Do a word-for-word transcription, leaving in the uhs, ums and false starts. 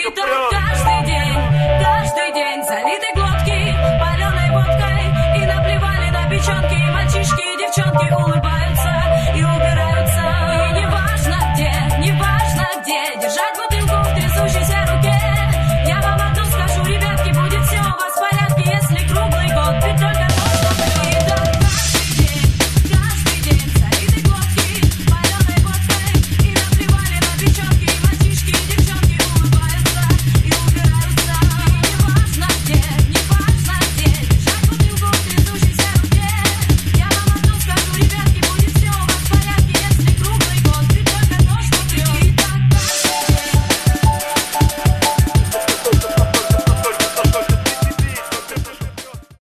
И так каждый день, каждый день залиты глотки паленой водкой. И наплевали на печенки, мальчишки и девчонки улыбаются.